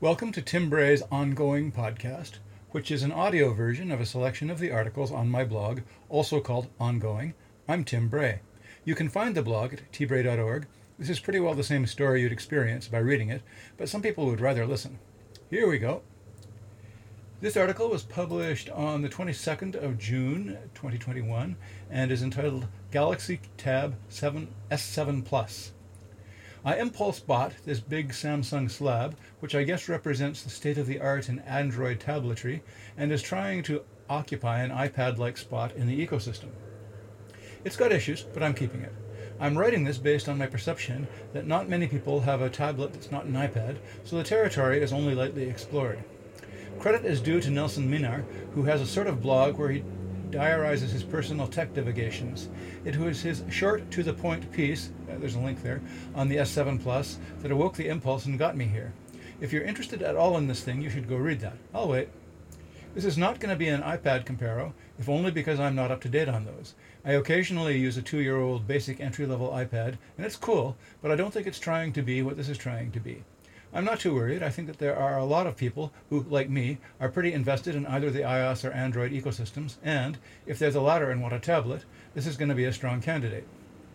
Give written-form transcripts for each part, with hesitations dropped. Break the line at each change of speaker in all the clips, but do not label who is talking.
Welcome to Tim Bray's Ongoing podcast, which is an audio version of a selection of the articles on my blog, also called Ongoing. I'm Tim Bray. You can find the blog at tbray.org. This is pretty well the same story you'd experience by reading it, but some people would rather listen. Here we go. This article was published on the 22nd of June, 2021, and is entitled Galaxy Tab 7 S7 Plus. I impulse bought this big Samsung slab, which I guess represents the state-of-the-art in Android tabletry, and is trying to occupy an iPad-like spot in the ecosystem. It's got issues, but I'm keeping it. I'm writing this based on my perception that not many people have a tablet that's not an iPad, so the territory is only lightly explored. Credit is due to Nelson Minar, who has a sort of blog where he diarizes his personal tech divagations. It was his short, to-the-point piece, there's a link there, on the S7 Plus that awoke the impulse and got me here. If you're interested at all in this thing, you should go read that. I'll wait. This is not going to be an iPad comparo, if only because I'm not up to date on those. I occasionally use a 2-year-old basic entry-level iPad, and it's cool, but I don't think it's trying to be what this is trying to be. I'm not too worried. I think that there are a lot of people who, like me, are pretty invested in either the iOS or Android ecosystems, and if they're the latter and want a tablet, this is going to be a strong candidate.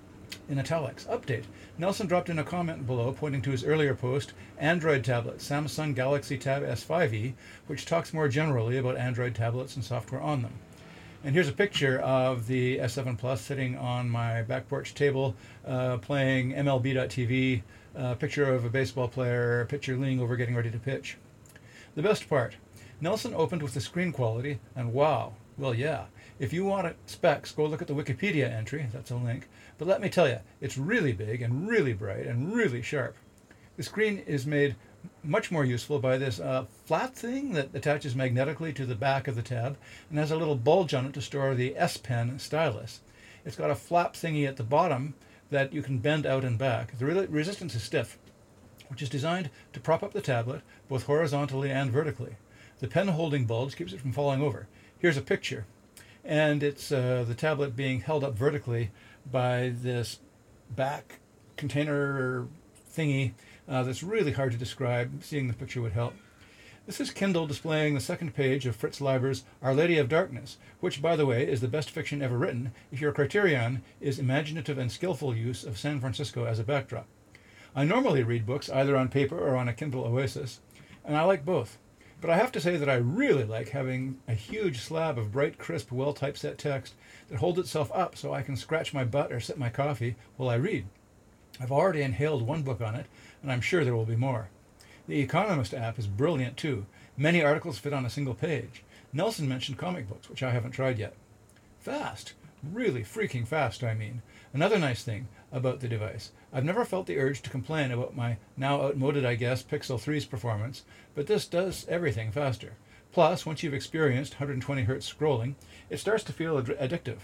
In italics, update. Nelson dropped in a comment below pointing to his earlier post, Android tablet, Samsung Galaxy Tab S5e, which talks more generally about Android tablets and software on them. And here's a picture of the S7 Plus sitting on my back porch table, playing MLB.TV, a picture of a baseball player, a pitcher leaning over getting ready to pitch. The best part, Nelson opened with the screen quality, and wow, well yeah, if you want specs, go look at the Wikipedia entry, that's a link, but let me tell you, it's really big and really bright and really sharp. The screen is made much more useful by this flat thing that attaches magnetically to the back of the tab and has a little bulge on it to store the S Pen stylus. It's got a flap thingy at the bottom that you can bend out and back. The resistance is stiff, which is designed to prop up the tablet both horizontally and vertically. The pen holding bulge keeps it from falling over. Here's a picture, and it's the tablet being held up vertically by this back container thingy that's really hard to describe. Seeing the picture would help. This is Kindle displaying the second page of Fritz Leiber's Our Lady of Darkness, which, by the way, is the best fiction ever written if your criterion is imaginative and skillful use of San Francisco as a backdrop. I normally read books either on paper or on a Kindle Oasis, and I like both. But I have to say that I really like having a huge slab of bright, crisp, well-typeset text that holds itself up so I can scratch my butt or sip my coffee while I read. I've already inhaled one book on it, and I'm sure there will be more. The Economist app is brilliant too. Many articles fit on a single page. Nelson mentioned comic books, which I haven't tried yet. Fast. Really freaking fast, I mean. Another nice thing about the device. I've never felt the urge to complain about my now outmoded, I guess, Pixel 3's performance, but this does everything faster. Plus, once you've experienced 120 Hz scrolling, it starts to feel addictive.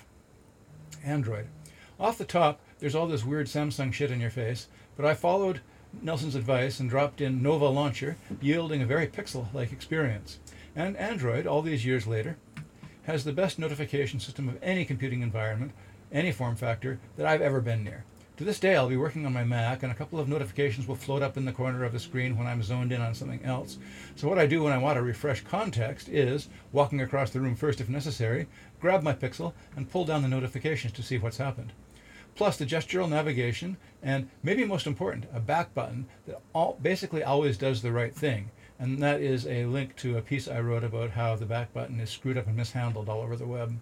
Android. Off the top, there's all this weird Samsung shit in your face, but I followed Nelson's advice and dropped in Nova Launcher, yielding a very Pixel-like experience. And Android, all these years later, has the best notification system of any computing environment, any form factor, that I've ever been near. To this day, I'll be working on my Mac, and a couple of notifications will float up in the corner of the screen when I'm zoned in on something else. So what I do when I want to refresh context is, walking across the room first if necessary, grab my Pixel, and pull down the notifications to see what's happened. Plus the gestural navigation, and maybe most important, a back button that basically always does the right thing. And that is a link to a piece I wrote about how the back button is screwed up and mishandled all over the web.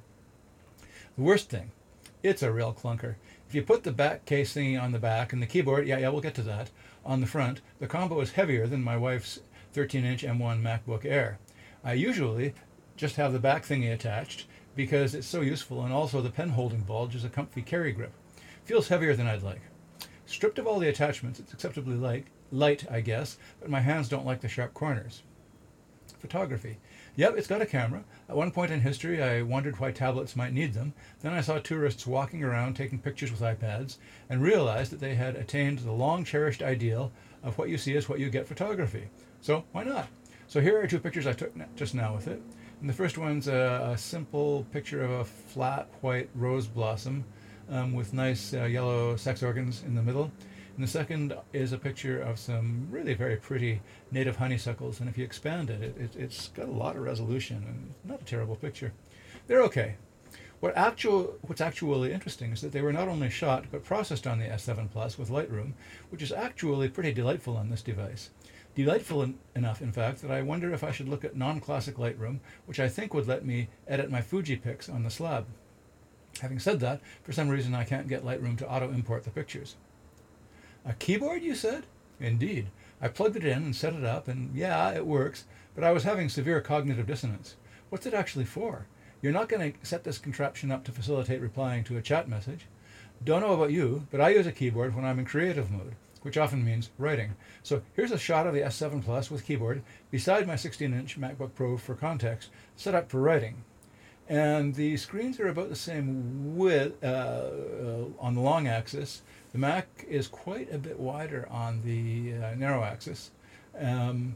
The worst thing, it's a real clunker. If you put the back case thingy on the back and the keyboard, yeah, we'll get to that, on the front, the combo is heavier than my wife's 13-inch M1 MacBook Air. I usually just have the back thingy attached because it's so useful, and also the pen holding bulge is a comfy carry grip. Feels heavier than I'd like. Stripped of all the attachments, it's acceptably light, I guess, but my hands don't like the sharp corners. Photography. Yep, it's got a camera. At one point in history, I wondered why tablets might need them. Then I saw tourists walking around taking pictures with iPads and realized that they had attained the long-cherished ideal of what you see is what you get photography. So why not? So here are two pictures I took just now with it. And the first one's a simple picture of a flat white rose blossom with nice yellow sex organs in the middle. and the second is a picture of some really very pretty native honeysuckles. And if you expand it's got a lot of resolution and not a terrible picture. They're okay. What's actually interesting is that they were not only shot but processed on the S7 Plus with Lightroom, which is actually pretty delightful on this device. Delightful enough, in fact, that I wonder if I should look at non-classic Lightroom, which I think would let me edit my Fuji pics on the slab. Having said that, for some reason I can't get Lightroom to auto-import the pictures. A keyboard, you said? Indeed. I plugged it in and set it up, and yeah, it works, but I was having severe cognitive dissonance. What's it actually for? You're not going to set this contraption up to facilitate replying to a chat message. Don't know about you, but I use a keyboard when I'm in creative mode, which often means writing. So here's a shot of the S7 Plus with keyboard beside my 16-inch MacBook Pro for context, set up for writing. And the screens are about the same width on the long axis. The Mac is quite a bit wider on the narrow axis. And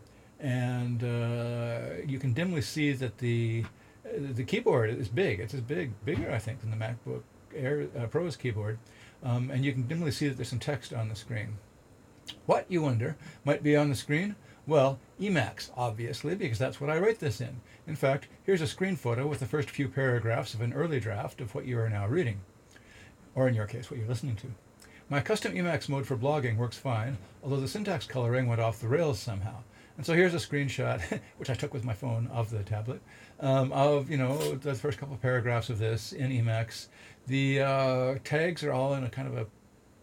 you can dimly see that the keyboard is big. It's bigger, I think, than the MacBook Air Pro's keyboard. And you can dimly see that there's some text on the screen. What, you wonder, might be on the screen? Well, Emacs, obviously, because that's what I write this in. In fact, here's a screen photo with the first few paragraphs of an early draft of what you are now reading. Or in your case, what you're listening to. My custom Emacs mode for blogging works fine, although the syntax coloring went off the rails somehow. And so here's a screenshot, which I took with my phone of the tablet, of, the first couple of paragraphs of this in Emacs. The tags are all in a kind of a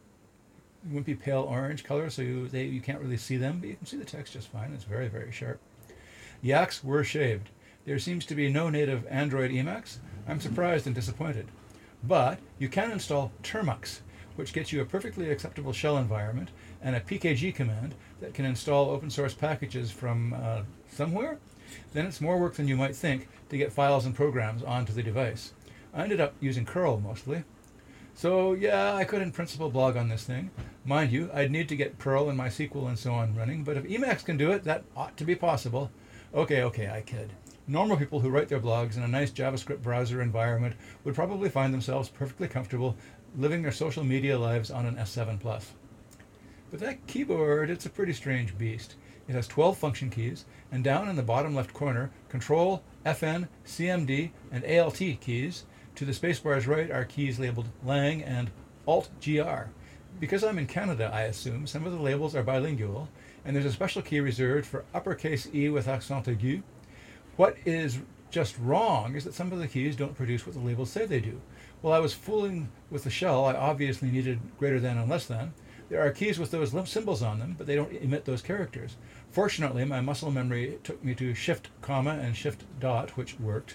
wimpy pale orange color, so you can't really see them, but you can see the text just fine. It's very, very sharp. Yaks were shaved. There seems to be no native Android Emacs. I'm surprised and disappointed. But you can install Termux, which gets you a perfectly acceptable shell environment and a PKG command that can install open source packages from somewhere. Then it's more work than you might think to get files and programs onto the device. I ended up using curl mostly. So yeah, I could in principle blog on this thing. Mind you, I'd need to get Perl and MySQL and so on running, but if Emacs can do it, that ought to be possible. Okay, I kid. Normal people who write their blogs in a nice JavaScript browser environment would probably find themselves perfectly comfortable living their social media lives on an S7 Plus. But that keyboard, it's a pretty strange beast. It has 12 function keys, and down in the bottom left corner, Control, FN, CMD, and ALT keys. To the spacebar's right are keys labeled Lang and Alt-GR. Because I'm in Canada, I assume, some of the labels are bilingual, and there's a special key reserved for uppercase E with accent aigu. What is just wrong is that some of the keys don't produce what the labels say they do. While I was fooling with the shell, I obviously needed greater than and less than. There are keys with those symbols on them, but they don't emit those characters. Fortunately, my muscle memory took me to Shift, comma, and Shift dot, which worked.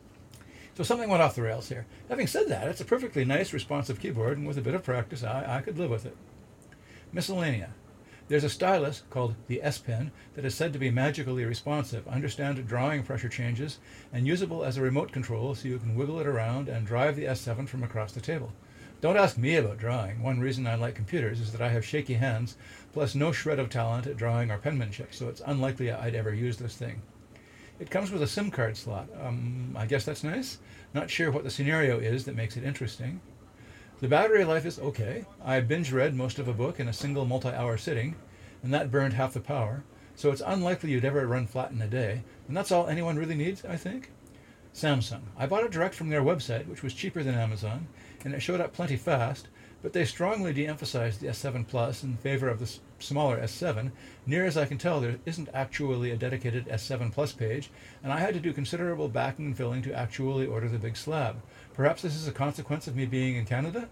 So something went off the rails here. Having said that, it's a perfectly nice, responsive keyboard, and with a bit of practice, I could live with it. Miscellanea. There's a stylus called the S Pen that is said to be magically responsive, understand drawing pressure changes, and usable as a remote control so you can wiggle it around and drive the S7 from across the table. Don't ask me about drawing. One reason I like computers is that I have shaky hands, plus no shred of talent at drawing or penmanship, so it's unlikely I'd ever use this thing. It comes with a SIM card slot. I guess that's nice. Not sure what the scenario is that makes it interesting. The battery life is okay. I binge read most of a book in a single multi-hour sitting, and that burned half the power, so it's unlikely you'd ever run flat in a day, and that's all anyone really needs, I think. Samsung. I bought it direct from their website, which was cheaper than Amazon, and it showed up plenty fast, but they strongly de-emphasized the S7 Plus in favor of the smaller S7. Near as I can tell, there isn't actually a dedicated S7 Plus page, and I had to do considerable backing and filling to actually order the big slab. Perhaps this is a consequence of me being in Canada?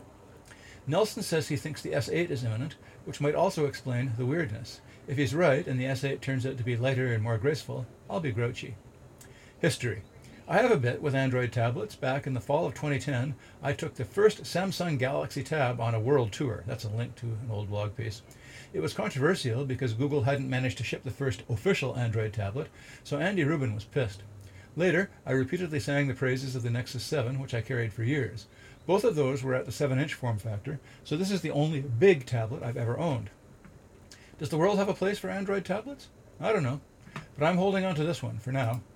Nelson says he thinks the S8 is imminent, which might also explain the weirdness. If he's right, and the S8 turns out to be lighter and more graceful, I'll be grouchy. History. I have a bit with Android tablets. Back in the fall of 2010, I took the first Samsung Galaxy Tab on a world tour. That's a link to an old blog piece. It was controversial because Google hadn't managed to ship the first official Android tablet, so Andy Rubin was pissed. Later, I repeatedly sang the praises of the Nexus 7, which I carried for years. Both of those were at the 7-inch form factor, so this is the only big tablet I've ever owned. Does the world have a place for Android tablets? I don't know, but I'm holding on to this one for now.